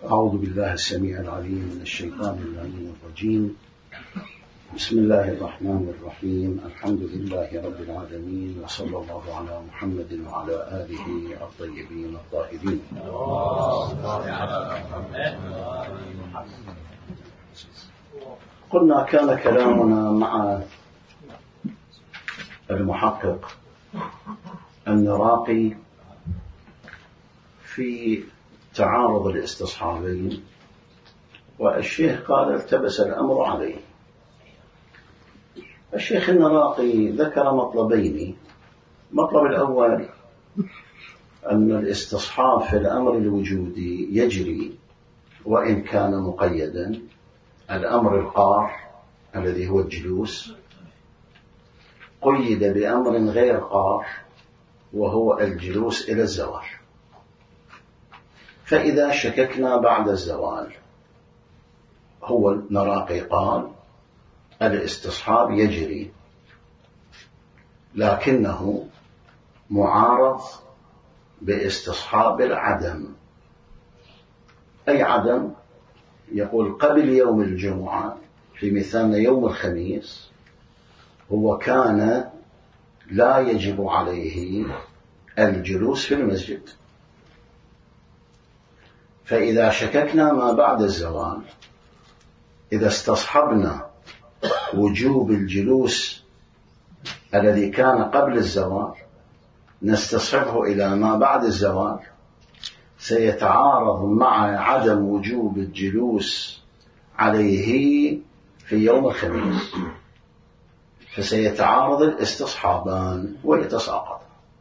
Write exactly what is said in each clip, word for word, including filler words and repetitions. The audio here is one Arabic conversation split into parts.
أعوذ بالله السميع العليم من الشيطان اللعين الرجيم. بسم الله الرحمن الرحيم. الحمد لله رب العالمين، وصلى الله على محمد وعلى آله الطيبين الطاهرين. قلنا كان كلامنا مع المحقق النراقي في تعارض الاستصحابين، والشيخ قال التبس الأمر عليه. الشيخ النراقي ذكر مطلبين. المطلب الأول أن الاستصحاب في الأمر الوجودي يجري وإن كان مقيدا. الأمر القار الذي هو الجلوس قيد بأمر غير قار وهو الجلوس إلى الزوال، فإذا شككنا بعد الزوال، هو النراقي قال الاستصحاب يجري لكنه معارض باستصحاب العدم. أي عدم؟ يقول قبل يوم الجمعة في مثالنا يوم الخميس هو كان لا يجب عليه الجلوس في المسجد، فإذا شككنا ما بعد الزوال، إذا استصحبنا وجوب الجلوس الذي كان قبل الزوال نستصحبه إلى ما بعد الزوال، سيتعارض مع عدم وجوب الجلوس عليه في يوم الخميس، فسيتعارض الاستصحابان ويتساقط.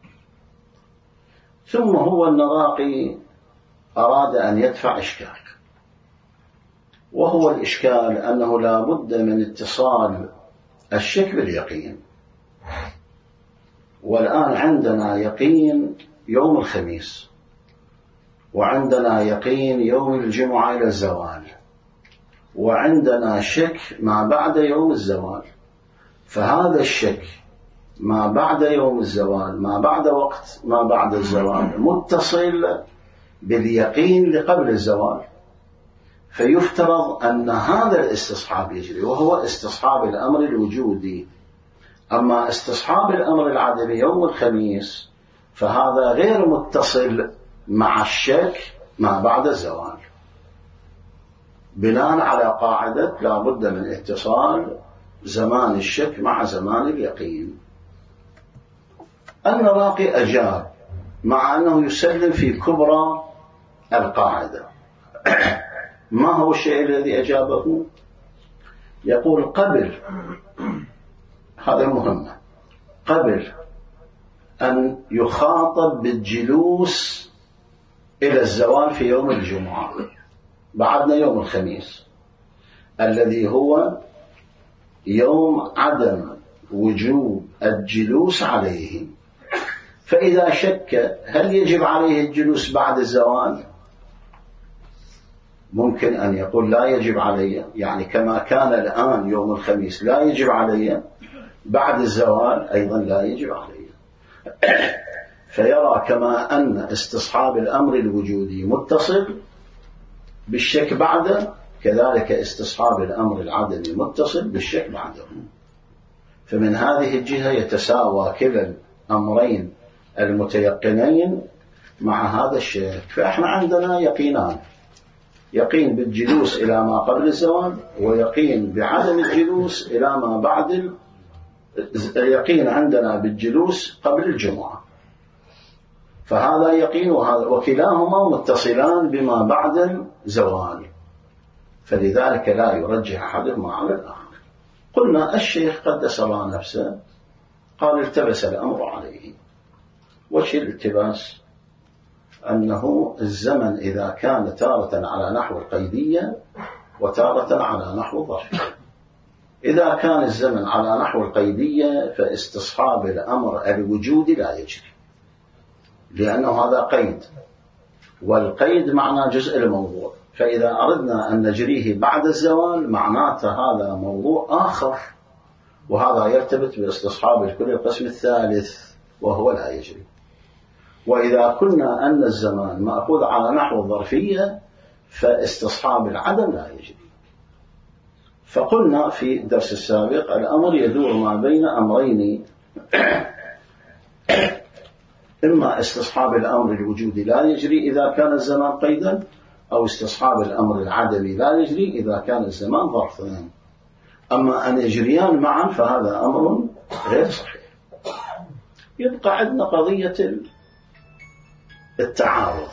ثم هو النراقي أراد أن يدفع إشكال، وهو الإشكال أنه لا بد من اتصال الشك باليقين. والآن عندنا يقين يوم الخميس، وعندنا يقين يوم الجمعة إلى الزوال، وعندنا شك ما بعد يوم الزوال. فهذا الشك ما بعد يوم الزوال، ما بعد وقت ما بعد الزوال، متصل باليقين لقبل الزوال، فيفترض أن هذا الاستصحاب يجري، وهو استصحاب الأمر الوجودي. أما استصحاب الأمر العدمي يوم الخميس فهذا غير متصل مع الشك ما بعد الزوال، بناء على قاعدة لا بد من اتصال زمان الشك مع زمان اليقين. النراقي أجاب مع أنه يسلم في كبرى القاعدة. ما هو الشيء الذي أجابه؟ يقول قبل، هذا مهم، قبل أن يخاطب بالجلوس إلى الزوال في يوم الجمعة، بعدنا يوم الخميس الذي هو يوم عدم وجوب الجلوس عليه. فإذا شك هل يجب عليه الجلوس بعد الزوال، ممكن أن يقول لا يجب علي، يعني كما كان الآن يوم الخميس لا يجب علي، بعد الزوال أيضا لا يجب علي. فيرى كما أن استصحاب الأمر الوجودي متصل بالشك بعده، كذلك استصحاب الأمر العدمي متصل بالشك بعده. فمن هذه الجهة يتساوى كلا الأمرين المتيقنين مع هذا الشك. فإحنا عندنا يقينان، يقين بالجلوس إلى ما قبل الزوال، ويقين بعدم الجلوس إلى ما بعد ال... يقين عندنا بالجلوس قبل الجمعة، فهذا يقين وهذا، وكلاهما متصلان بما بعد الزوال، فلذلك لا يرجح أحدهما على الآخر. قلنا الشيخ قدس الله نفسه قال التبس الأمر عليه. وش الالتباس؟ أنه الزمن إذا كان تارة على نحو القيدية وتارة على نحو الظرفية. إذا كان الزمن على نحو القيدية فاستصحاب الأمر الوجودي لا يجري، لأنه هذا قيد، والقيد معناه جزء الموضوع. فإذا أردنا أن نجريه بعد الزوال معناته هذا موضوع آخر، وهذا يرتبط باستصحاب الكل القسم الثالث وهو لا يجري. وإذا قلنا أن الزمان مأخوذ على نحو الظرفية فاستصحاب العدم لا يجري. فقلنا في الدرس السابق الأمر يدور ما بين أمرين، إما استصحاب الأمر الوجودي لا يجري إذا كان الزمان قيدا، أو استصحاب الأمر العدمي لا يجري إذا كان الزمان ظرفا. أما أن يجريان معا فهذا أمر غير صحيح. يبقى عندنا قضية التعارض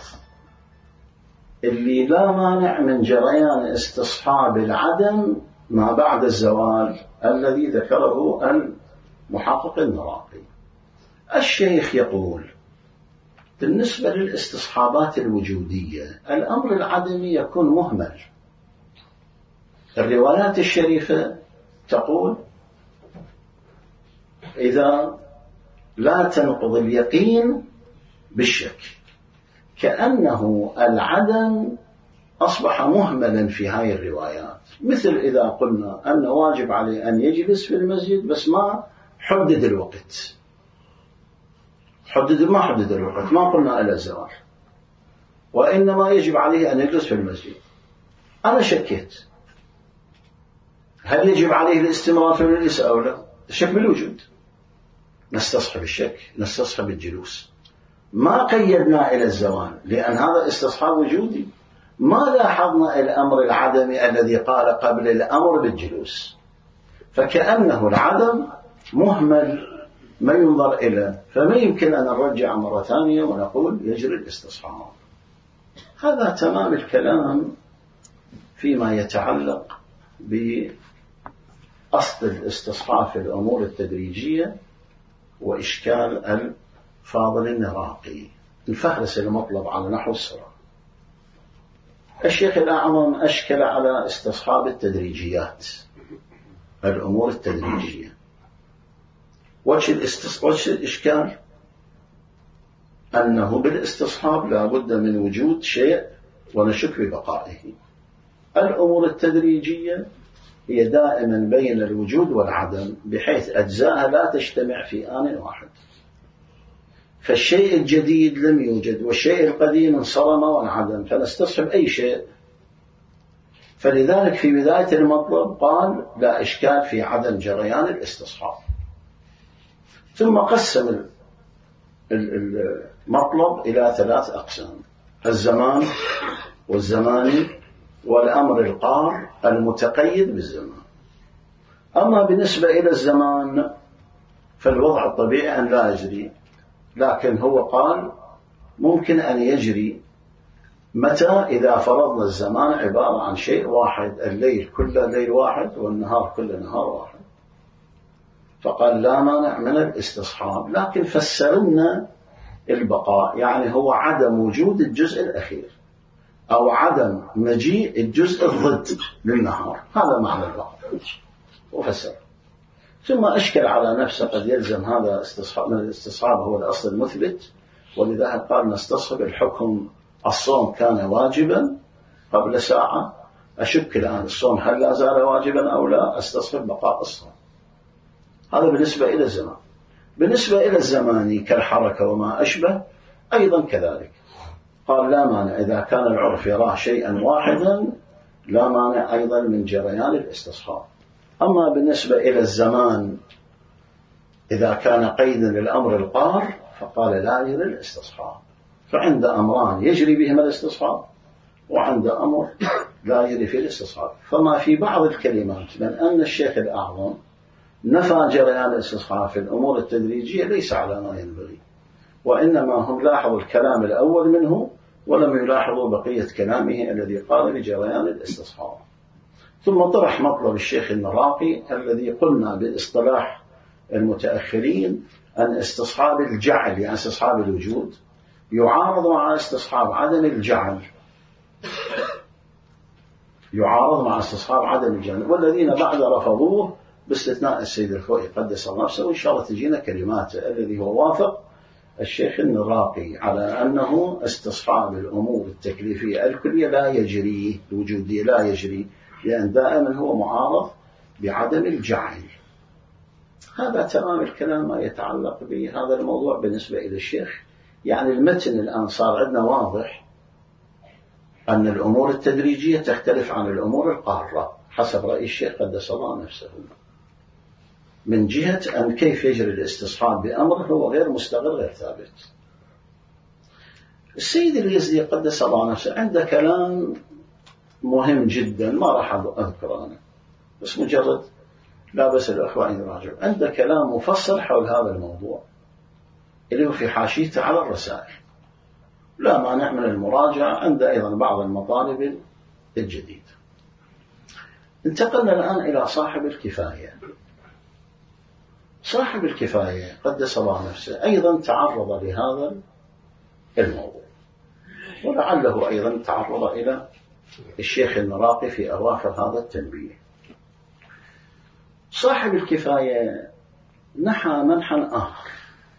اللي لا مانع من جريان استصحاب العدم ما بعد الزوال الذي ذكره المحقق المراقي. الشيخ يقول بالنسبة للاستصحابات الوجودية الأمر العدمي يكون مهمل. الروايات الشريفة تقول إذا لا تنقض اليقين بالشك، كأنه العدم أصبح مهملا في هذه الروايات. مثل إذا قلنا أن واجب عليه أن يجلس في المسجد بس ما حدد الوقت، حدد ما حدد الوقت، ما قلنا إلى الزوال، وإنما يجب عليه أن يجلس في المسجد. أنا شكيت هل يجب عليه الاستمرار في المجلس أو لا؟ الشك بالوجود، نستصحب الشك، نستصحب الجلوس، ما قيدنا إلى الزوال لأن هذا استصحاب وجودي. ما لاحظنا الأمر العدمي الذي قال قبل الأمر بالجلوس، فكأنه العدم مهمل ما ينظر إليه، فما يمكن أن نرجع مرة ثانية ونقول يجري الاستصحاب. هذا تمام الكلام فيما يتعلق بأصل الاستصحاب في الأمور التدريجية وإشكال الفاضل النراقي. الفهرس المطلب على نحو الصراع. الشيخ الأعظم أشكل على استصحاب التدريجيات، الأمور التدريجية. وجه الإشكال أنه بالاستصحاب لا بد من وجود شيء ونشك ببقائه. الأمور التدريجية هي دائما بين الوجود والعدم، بحيث أجزاءها لا تجتمع في آن واحد. فالشيء الجديد لم يوجد والشيء القديم انصرم وانعدم، فنستصحب أي شيء. فلذلك في بداية المطلب قال لا إشكال في عدم جريان الاستصحاب، ثم قسم المطلب إلى ثلاث أقسام: الزمان والزماني والأمر القار المتقيد بالزمان. أما بالنسبة إلى الزمان فالوضع الطبيعي أن لا يجري، لكن هو قال ممكن أن يجري متى؟ إذا فرضنا الزمان عبارة عن شيء واحد، الليل كله ليل واحد والنهار كله نهار واحد، فقال لا مانع من الاستصحاب. لكن فسرنا البقاء يعني هو عدم وجود الجزء الأخير أو عدم مجيء الجزء الضد للنهار، هذا معنى البقاء وفسر. ثم أشكل على نفسه قد يلزم هذا استصحاب، من الاستصحاب هو الأصل المثبت، ولذلك قال نستصحب الحكم الصوم كان واجبا قبل ساعة، أشك الآن الصوم هل لا زال واجبا أو لا، استصحب بقاء الصوم. هذا بالنسبة إلى الزمان. بالنسبة إلى الزماني كالحركة وما أشبه أيضا كذلك، قال لا مانع إذا كان العرف يراه شيئا واحدا، لا مانع أيضا من جريان الاستصحاب. أما بالنسبة إلى الزمان إذا كان قيدا للأمر القار فقال لا يجري الاستصحاب. فعند أمران يجري بهما الاستصحاب، وعند أمر لا يجري في الاستصحاب. فما في بعض الكلمات من أن الشيخ الأعظم نفى جريان الاستصحاب في الأمور التدريجية ليس على ما ينبغي، وإنما هم لاحظوا الكلام الأول منه ولم يلاحظوا بقية كلامه الذي قال بجريان الاستصحاب. ثم طرح مطلب الشيخ المراقي الذي قلنا باصطلاح المتأخرين أن استصحاب الجعل يعني استصحاب الوجود يعارض مع استصحاب عدم الجعل، يعارض مع استصحاب عدم الجعل، والذين بعد رفضوه باستثناء السيد الخوئي قدس الله نفسه، وإن شاء الله تجينا كلماته، الذي هو وافق الشيخ المراقي على أنه استصحاب الأمور التكليفية الكلية لا يجري، الوجودية لا يجري، لأن دائما هو معارض بعدم الجعل. هذا تمام الكلام ما يتعلق بهذا الموضوع بالنسبة إلى الشيخ. يعني المتن الآن صار عندنا واضح، أن الأمور التدريجية تختلف عن الأمور القارة حسب رأي الشيخ قدس الله نفسه، من جهة أن كيف يجري الاستصحاب بأمره هو غير مستقر غير ثابت. السيد اليزدي قدس الله نفسه عنده كلام مهم جدا ما راح أذكره أنا، بس مجرد لا بس الأخوة أن يراجعوا، عنده كلام مفصل حول هذا الموضوع اللي هو في حاشيته على الرسائل، لا مانع من المراجعة، عنده أيضا بعض المطالب الجديدة. انتقلنا الآن إلى صاحب الكفاية. صاحب الكفاية قدس الله نفسه أيضا تعرض لهذا الموضوع، ولعله أيضا تعرض إلى الشيخ المراقي في أواخر هذا التنبيه. صاحب الكفاية نحى منحا آخر،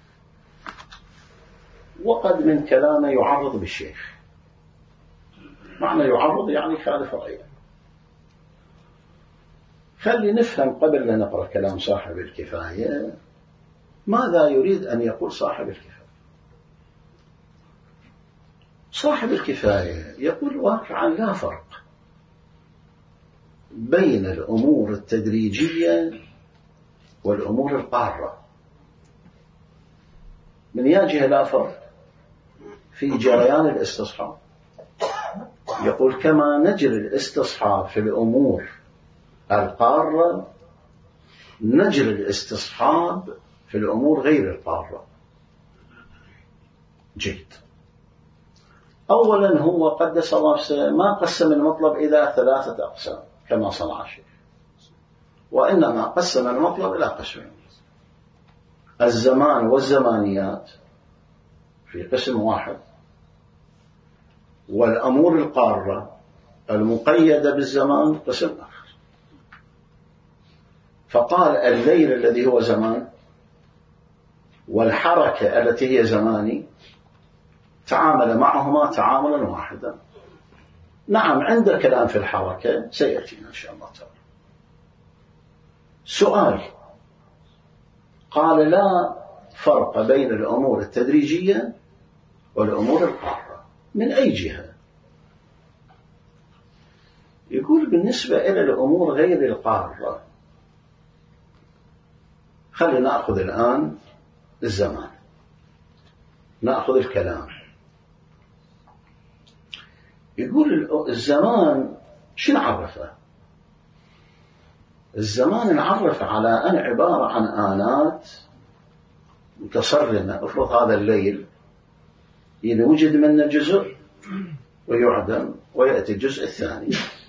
وقد من كلامه يعرض بالشيخ، معنى يعرض يعني خالف رأيه. خلي نفهم قبل لا نقرأ كلام صاحب الكفاية ماذا يريد أن يقول صاحب الكفاية. صاحب الكفاية يقول واقعا لا فرق بين الأمور التدريجية والأمور القارة، من يجه لا فرق في جريان الاستصحاب. يقول كما نجري الاستصحاب في الأمور القارة نجري الاستصحاب في الأمور غير القارة. جيد. أولا هو قدس الله نفسه ما قسم المطلب إلى ثلاثة أقسام كما صنع الشيخ، وإنما قسم المطلب إلى قسمين: الزمان والزمانيات في قسم واحد، والأمور القارة المقيدة بالزمان قسم آخر. فقال الليل الذي هو زمان والحركة التي هي زماني تعامل معهما تعاملا واحدا. نعم عند كلام في الحركة سيأتينا إن شاء الله تعالى. سؤال: قال لا فرق بين الأمور التدريجية والأمور القارة، من أي جهة؟ يقول بالنسبة إلى الأمور غير القارة، خلينا نأخذ الآن الزمان، نأخذ الكلام. يقول الزمان شو نعرفه؟ الزمان نعرف على أن عبارة عن آلات متصرمة. افرض هذا الليل إذا وجد منه جزء ويعدم ويأتي الجزء الثاني،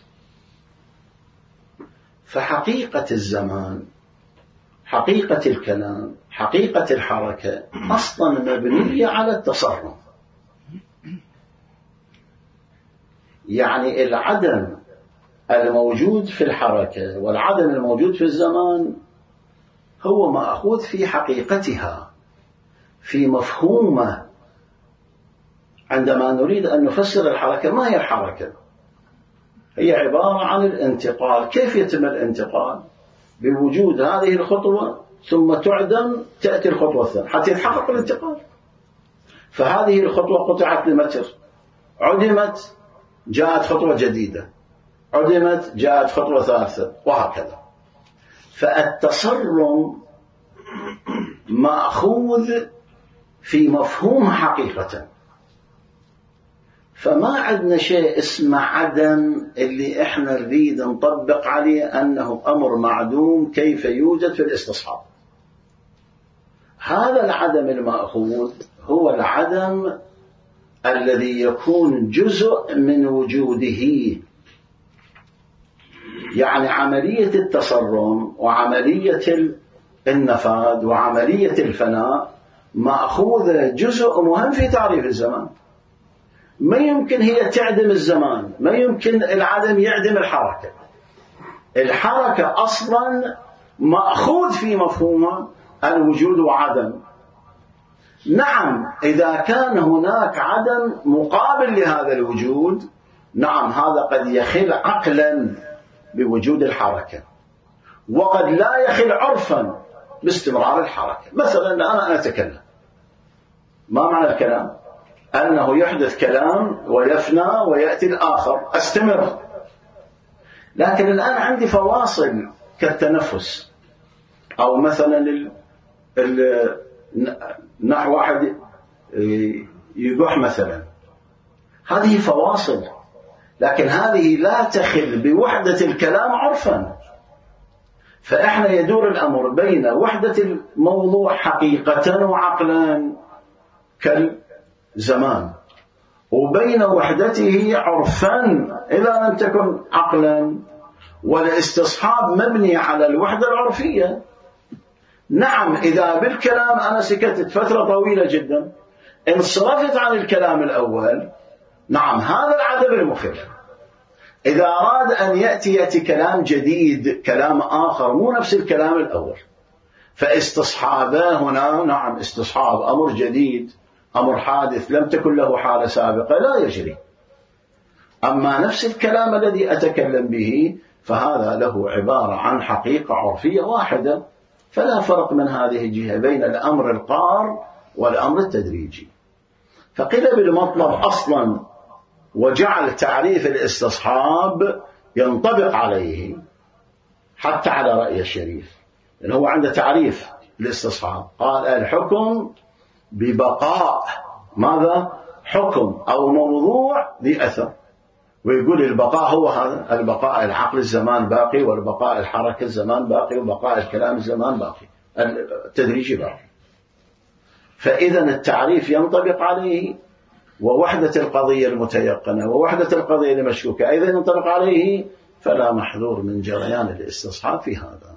فحقيقة الزمان، حقيقة الكلام، حقيقة الحركة أصلا مبنية على التصرف. يعني العدم الموجود في الحركة والعدم الموجود في الزمان هو مأخوذ في حقيقتها، في مفهومه. عندما نريد أن نفسر الحركة، ما هي الحركة؟ هي عبارة عن الانتقال. كيف يتم الانتقال؟ بوجود هذه الخطوة ثم تعدم تأتي الخطوة الثانية حتى يتحقق الانتقال. فهذه الخطوة قطعت لمتر، عدمت جاءت خطوة جديدة، عدمت جاءت خطوة ثالثة، وهكذا. فالتصرم مأخوذ في مفهوم حقيقة، فما عندنا شيء اسمه عدم اللي احنا نريد نطبق عليه أنه أمر معدوم كيف يوجد في الاستصحاب. هذا العدم المأخوذ هو العدم الذي يكون جزء من وجوده. يعني عملية التصرم وعملية النفاذ وعملية الفناء مأخوذة جزء مهم في تعريف الزمان. ما يمكن هي تعدم الزمان، ما يمكن العدم يعدم الحركة. الحركة أصلا مأخوذ في مفهومها الوجود وعدم. نعم إذا كان هناك عدم مقابل لهذا الوجود، نعم هذا قد يخل عقلا بوجود الحركة، وقد لا يخل عرفا باستمرار الحركة. مثلا أنا أتكلم، ما معنى الكلام؟ أنه يحدث كلام ويفنى ويأتي الآخر، أستمر. لكن الآن عندي فواصل كالتنفس، أو مثلا ال... ال... نحو واحد يقح مثلا، هذه فواصل، لكن هذه لا تخل بوحدة الكلام عرفا. فإحنا يدور الأمر بين وحدة الموضوع حقيقة وعقلا كالزمان، وبين وحدته عرفا إذا لم تكن عقلا. والاستصحاب مبني على الوحدة العرفية. نعم، إذا بالكلام أنا سكتت فترة طويلة جدا، انصرفت عن الكلام الأول، نعم هذا العدم المخل. إذا أراد أن يأتي يأتي كلام جديد، كلام آخر مو نفس الكلام الأول، فاستصحابه هنا نعم استصحاب أمر جديد، أمر حادث لم تكن له حالة سابقة لا يجري. أما نفس الكلام الذي أتكلم به فهذا له عبارة عن حقيقة عرفية واحدة، فلا فرق من هذه الجهة بين الأمر القار والأمر التدريجي. فقيل بالمطلب أصلا وجعل تعريف الاستصحاب ينطبق عليه حتى على رأي الشريف، لأنه هو عنده تعريف الاستصحاب، قال الحكم ببقاء ماذا؟ حكم أو موضوع ذي أثر، ويقول البقاء هو هذا، البقاء العقل الزمان باقي، والبقاء الحركة الزمان باقي، وبقاء الكلام الزمان باقي، التدريج باقي. فإذا التعريف ينطبق عليه، ووحدة القضية المتيقنة ووحدة القضية المشكوكة أيضا ينطبق عليه، فلا محذور من جريان الاستصحاب في هذا.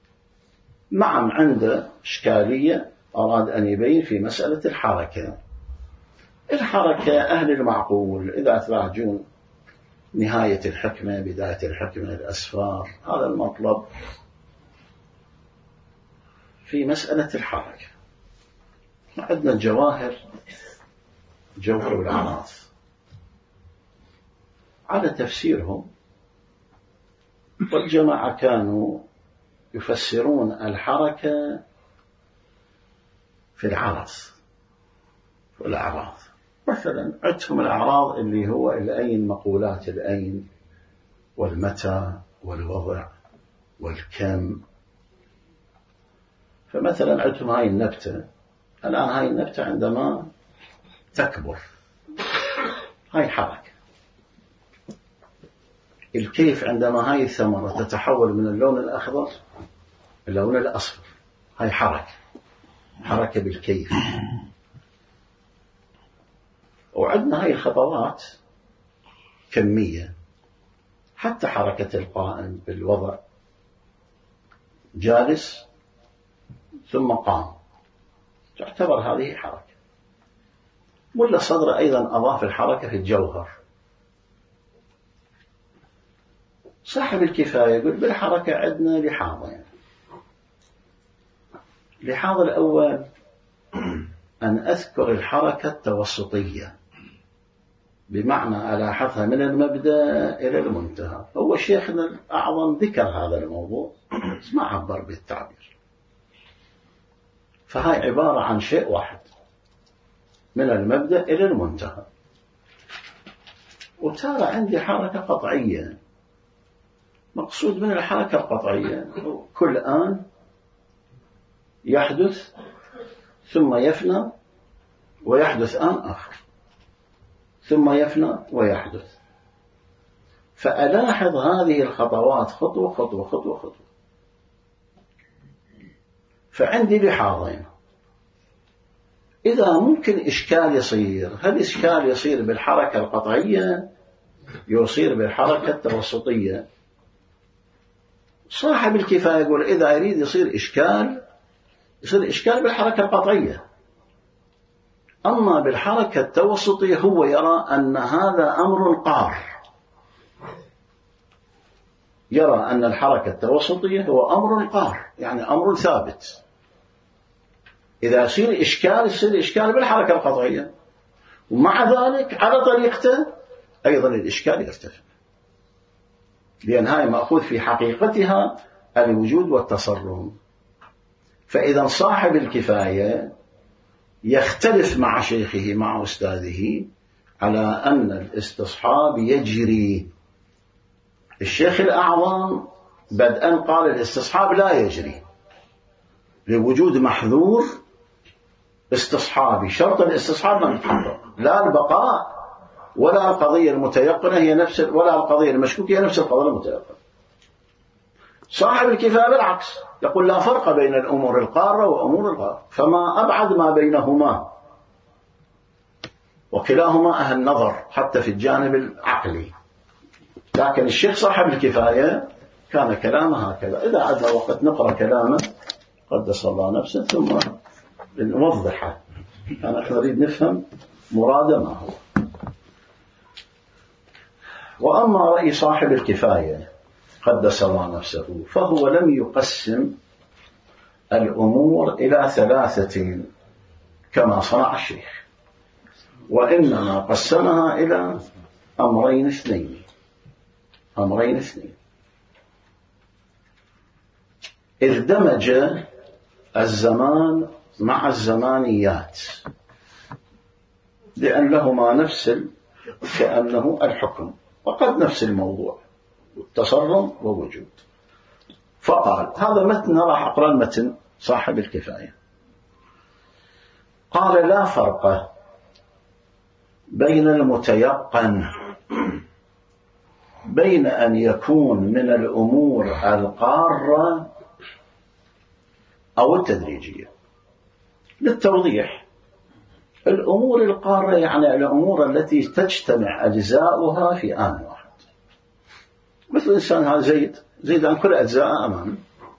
نعم عنده إشكالية أراد أن يبين في مسألة الحركة. الحركة أهل المعقول إذا تراجعون نهاية الحكمة بداية الحكمة الأسفار، هذا المطلب في مسألة الحركة. عندنا الجواهر، جوهر الأعراض، على تفسيرهم، والجماعة كانوا يفسرون الحركة في العرض والأعراض. مثلا عندهم الأعراض اللي هو الأين، مقولات الأين والمتى والوضع والكم. فمثلا عندهم هاي النبتة، الآن هاي النبتة عندما تكبر هاي حركة. الكيف عندما هاي الثمرة تتحول من اللون الأخضر اللون الأصفر، هاي حركة، حركة بالكيف. وعندنا هاي الخطوات كمية، حتى حركة القائم بالوضع، جالس ثم قام، تعتبر هذه حركة. ملا صدر أيضا أضاف الحركة في الجوهر. صاحب الكفاية يقول بالحركة عندنا لحاظين. لحاظ الأول أن أذكر الحركة التوسطية، بمعنى ألاحظها من المبدأ إلى المنتهى. هو شيخنا الأعظم ذكر هذا الموضوع بس ما عبر بالتعبير. فهاي عبارة عن شيء واحد من المبدأ إلى المنتهى. وترى عندي حركة قطعية. مقصود من الحركة القطعية كل آن يحدث ثم يفنى ويحدث آن آخر، ثم يفنى ويحدث. فألاحظ هذه الخطوات خطوة خطوة خطوة خطوة. فعندي لحاظين. إذا ممكن إشكال يصير، هل إشكال يصير بالحركة القطعية يصير بالحركة التوسطية؟ صاحب الكفاية يقول إذا يريد يصير إشكال يصير إشكال بالحركة القطعية. أما بالحركة التوسطية هو يرى أن هذا أمر قار، يرى أن الحركة التوسطية هو أمر قار، يعني أمر ثابت. إذا يصير إشكال يصير إشكال بالحركة القطعية، ومع ذلك على طريقته أيضا الإشكال يرتفع، لأن هاي مأخوذ في حقيقتها الوجود والتصرف. فإذا صاحب الكفاية يختلف مع شيخه مع أستاذه على أن الاستصحاب يجري. الشيخ الأعظم بدءا قال الاستصحاب لا يجري لوجود محذور استصحابي، شرط الاستصحاب لم يتحقق، لا البقاء ولا القضية المتيقنة هي نفس، ولا القضية المشكوكة هي نفس القضية المتيقنة. صاحب الكفاية بالعكس يقول لا فرق بين الأمور القارة وأمور الغارة، فما أبعد ما بينهما، وكلاهما أهل نظر حتى في الجانب العقلي. لكن الشيخ صاحب الكفاية كان كلامه هكذا. إذا عدنا وقت نقرأ كلامه قدس الله نفسه ثم نوضحه، أنا نريد نفهم مراده ما هو. وأما رأي صاحب الكفاية قدس الله نفسه فهو لم يقسم الأمور إلى ثلاثة كما صنع الشيخ، وإنما قسمها إلى أمرين اثنين أمرين اثنين إذ دمج الزمان مع الزمانيات لأن لهما نفس كأنه الحكم وقد نفس الموضوع والتصرف ووجود. فقال هذا متن، راح أقرأ المتن صاحب الكفاية. قال لا فرق بين المتيقن بين أن يكون من الأمور القارة أو التدريجية. للتوضيح، الأمور القارة يعني الأمور التي تجتمع أجزاؤها في آن واحد، مثل الإنسان هذا زيد، زيد عن كل أجزاء أمامه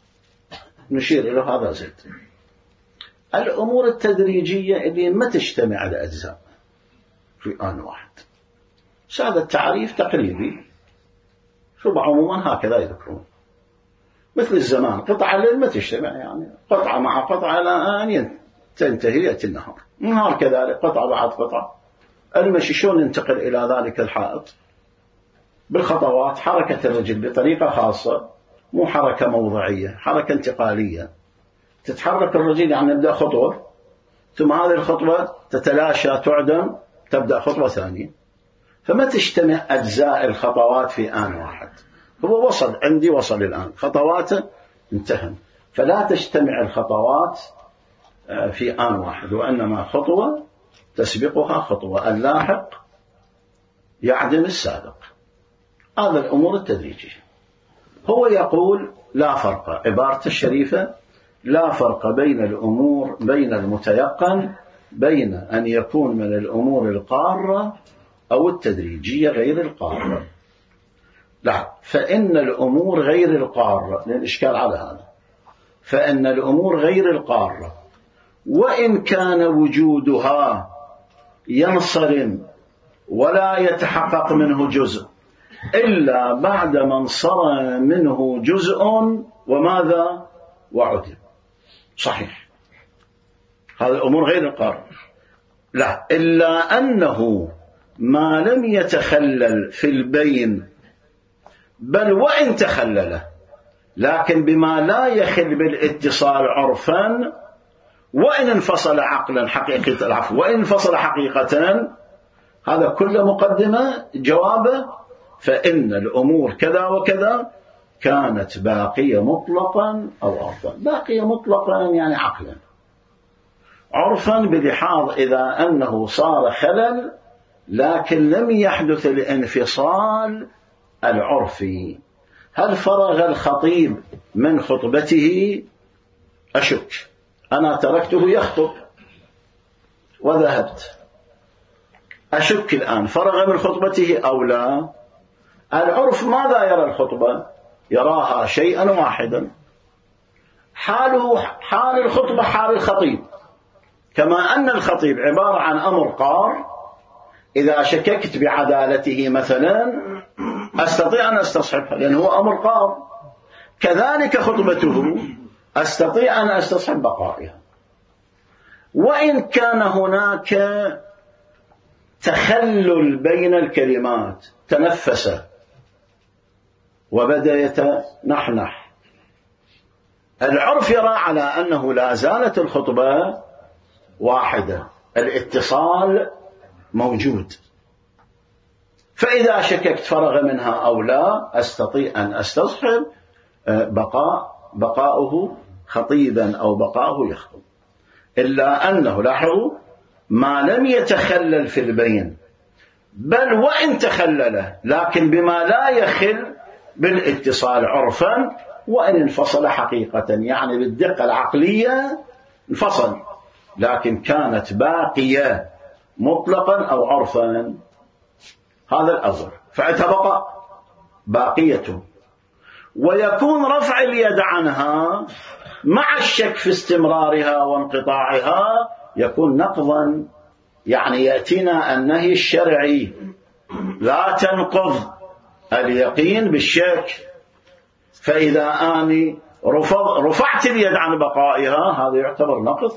نشير إلى هذا زيد. الأمور التدريجية اللي ما تجتمع الأجزاء في آن واحد، هذا التعريف تقريبي، شو عموما هكذا يذكرون. مثل الزمان، قطعة الليل ما تجتمع، يعني قطعة مع قطعة إلى أن تنتهي يأتي النهار، النهار كذلك قطعة بعد قطعة. المشي شلون ينتقل إلى ذلك الحائط؟ بالخطوات، حركة الرجل بطريقة خاصة، مو حركة موضعية، حركة انتقالية. تتحرك الرجل يعني يبدأ خطوة ثم هذه الخطوة تتلاشى تعدم تبدأ خطوة ثانية، فما تجتمع أجزاء الخطوات في آن واحد. هو وصل عندي، وصل الآن خطواته انتهى، فلا تجتمع الخطوات في آن واحد، وإنما خطوة تسبقها خطوة، اللاحق يعدم السابق. هذا الأمور التدريجية. هو يقول لا فرق، عبارة الشريفة لا فرق بين الأمور، بين المتيقن بين أن يكون من الأمور القارة أو التدريجية غير القارة. لا، فإن الأمور غير القارة، للإشكال على هذا، فإن الأمور غير القارة وإن كان وجودها ينصرم ولا يتحقق منه جزء إلا بعد ما انصرم منه جزء وماذا وعدم. صحيح، هذه الأمور غير القارة. لا، إلا أنه ما لم يتخلل في البين، بل وإن تخلله لكن بما لا يخل بالاتصال عرفا، وإن انفصل عقلا حقيقة العفو وإن انفصل حقيقة. هذا كل مقدمة جوابه، فإن الأمور كذا وكذا كانت باقية مطلقا أو عرفا. باقية مطلقا يعني عقلا، عرفا بلحاظ إذا أنه صار خلل لكن لم يحدث الانفصال العرفي. هل فرغ الخطيب من خطبته؟ أشك. أنا تركته يخطب وذهبت، أشك الآن فرغ من خطبته أو لا. العرف ماذا يرى الخطبة؟ يراها شيئا واحدا، حاله حال الخطبة حال الخطيب، كما أن الخطيب عبارة عن أمر قار، إذا شككت بعدالته مثلا أستطيع أن أستصحبها لأنه هو أمر قار. كذلك خطبته أستطيع أن أستصحب بقائها، وإن كان هناك تخلل بين الكلمات، تنفس وبدأ يتنحنح، العرف يرى على أنه لا زالت الخطبة واحدة، الاتصال موجود، فإذا شككت فرغ منها أو لا أستطيع أن أستصحب بقاء بقاؤه خطيبا أو بقاؤه يخطب. إلا أنه لاحظوا ما لم يتخلل في البين، بل وإن تخلله لكن بما لا يخل بالاتصال عرفا، وإن انفصل حقيقة يعني بالدقة العقلية انفصل، لكن كانت باقية مطلقا أو عرفا. هذا الأول، فاعتبق باقية. ويكون رفع اليد عنها مع الشك في استمرارها وانقطاعها يكون نقضا، يعني يأتينا النهي الشرعي لا تنقض اليقين بالشك، فإذا أني رفعت اليد عن بقائها هذا يعتبر نقض،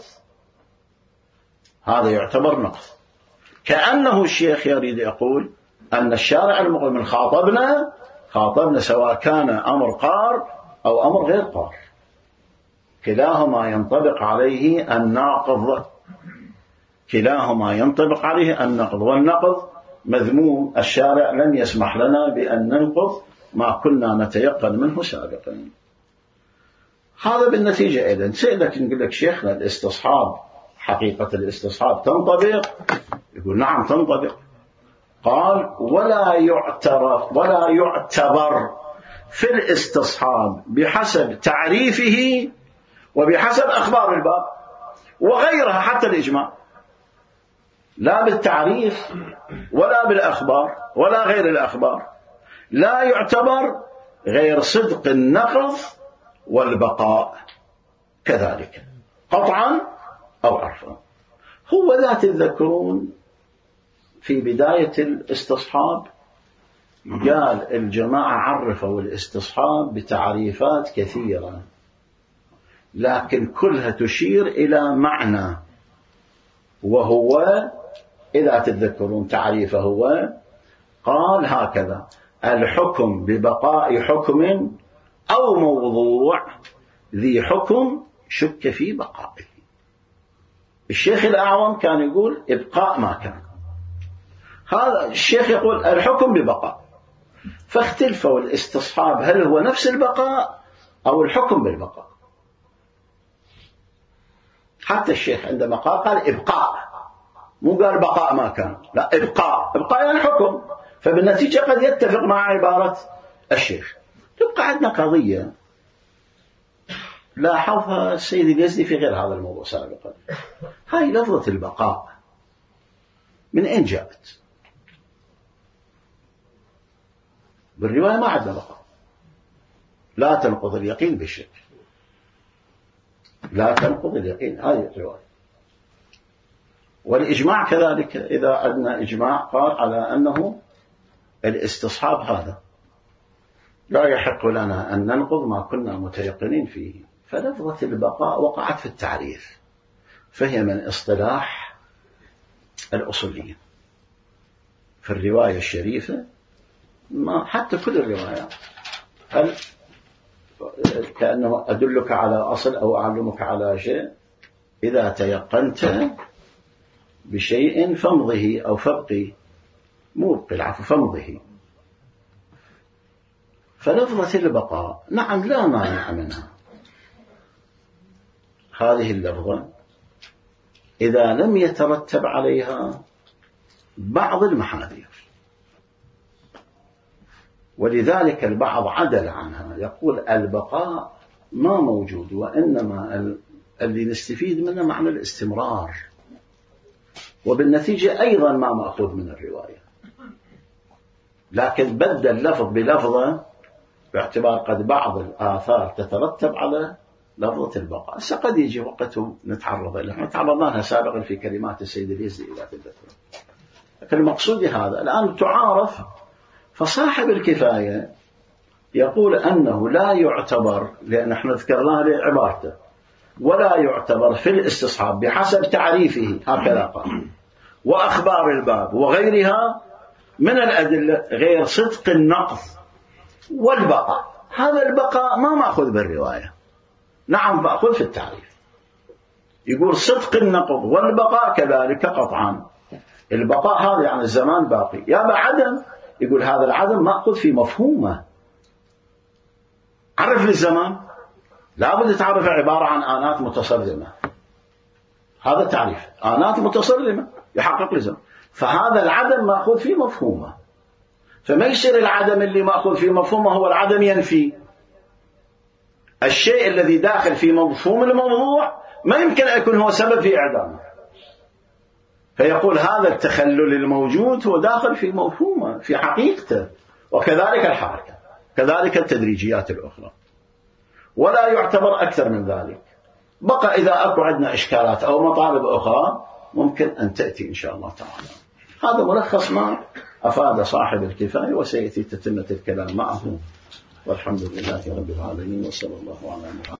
هذا يعتبر نقض. كأنه الشيخ يريد يقول أن الشارع المقيم خاطبنا خاطبنا سواء كان أمر قار أو أمر غير قار، كلاهما ينطبق عليه الناقض، كلاهما ينطبق عليه النقض، والنقض مذموم. الشارع لم يسمح لنا بأن ننقض ما كنا نتيقن منه سابقا. هذا بالنتيجة إذن سئلك نقول لك شيخنا الاستصحاب، حقيقة الاستصحاب تنطبق؟ يقول نعم تنطبق. قال ولا يعترف ولا يعتبر في الاستصحاب بحسب تعريفه وبحسب أخبار الباب وغيرها، حتى الإجماع، لا بالتعريف ولا بالأخبار ولا غير الأخبار، لا يعتبر غير صدق النقض والبقاء كذلك قطعا أو عرفا. هو ذات تذكرون في بداية الاستصحاب قال الجماعة عرفوا الاستصحاب بتعريفات كثيرة، لكن كلها تشير إلى معنى، وهو إذا تتذكرون تعريفه هو قال هكذا: الحكم ببقاء حكم أو موضوع ذي حكم شك في بقائه. الشيخ الأعظم كان يقول إبقاء ما كان، هذا الشيخ يقول الحكم ببقاء، فاختلفوا الاستصحاب هل هو نفس البقاء أو الحكم بالبقاء. حتى الشيخ عندما قال قال إبقاء، مو قال بقاء ما كان، لا إبقاء، إبقاء يعني الحكم، فبالنتيجة قد يتفق مع عبارة الشيخ. تبقى عندنا قضية لاحظها السيد اليزدي في غير هذا الموضوع سابقا، هاي لفظة البقاء من أين جاءت؟ بالرواية ما عندنا بقاء، لا تنقض اليقين بالشك، لا تنقض اليقين، هذه الرواية. والإجماع كذلك، إذا عندنا إجماع قال على أنه الاستصحاب هذا لا يحق لنا أن ننقض ما كنا متيقنين فيه، فلفظة البقاء وقعت في التعريف، فهي من اصطلاح الأصوليين في الرواية الشريفة، ما حتى كل الروايات هل كأنه أدلك على أصل أو أعلمك على شيء، إذا تيقنت بشيء فامضه أو فابقي، مو ابقي العفو فامضه. فلفظة البقاء نعم لا مانع منها، هذه اللفظة إذا لم يترتب عليها بعض المحاذير، ولذلك البعض عدل عنها يقول البقاء ما موجود، وإنما اللي نستفيد منه معنى الاستمرار، وبالنتيجة أيضا ما مأخوذ من الرواية، لكن بدل اللفظ بلفظة باعتبار قد بعض الآثار تترتب على لفظة البقاء. سقد يجي وقته نتعرض لها، تعرضنا لها سابقا في كلمات السيد اليزدي إذا تذكرون. لكن المقصود هذا الآن تعارف، فصاحب الكفاية يقول أنه لا يعتبر، لأن احنا ذكرناه لعبارته، ولا يعتبر في الاستصحاب بحسب تعريفه هكذا قال، وأخبار الباب وغيرها من الأدلة غير صدق النقض والبقاء. هذا البقاء ما مأخذ بالرواية، نعم مأخذ في التعريف، يقول صدق النقض والبقاء كذلك قطعا. البقاء هذا يعني الزمان باقي، يابا عدم، يقول هذا العدم مأخذ في مفهومه. عرف للزمان، لابد تعرف عبارة عن آنات متصرمة، هذا التعريف، آنات متصرمة يحقق لزمان، فهذا العدم مأخذ في مفهومه. فما يصير العدم اللي مأخذ في مفهومه هو العدم ينفي الشيء الذي داخل في مفهوم الموضوع، ما يمكن أن يكون هو سبب في إعدامه. فيقول هذا التخلل الموجود هو داخل في مفهومه في حقيقته. وكذلك الحركة، كذلك التدريجيات الأخرى، ولا يعتبر أكثر من ذلك. بقى إذا أكو عندنا إشكالات أو مطالب أخرى ممكن أن تأتي إن شاء الله تعالى. هذا ملخص ما أفاد صاحب الكفاية، وسيأتي تتمة الكلام معه، والحمد لله رب العالمين، وصلى الله على محمد.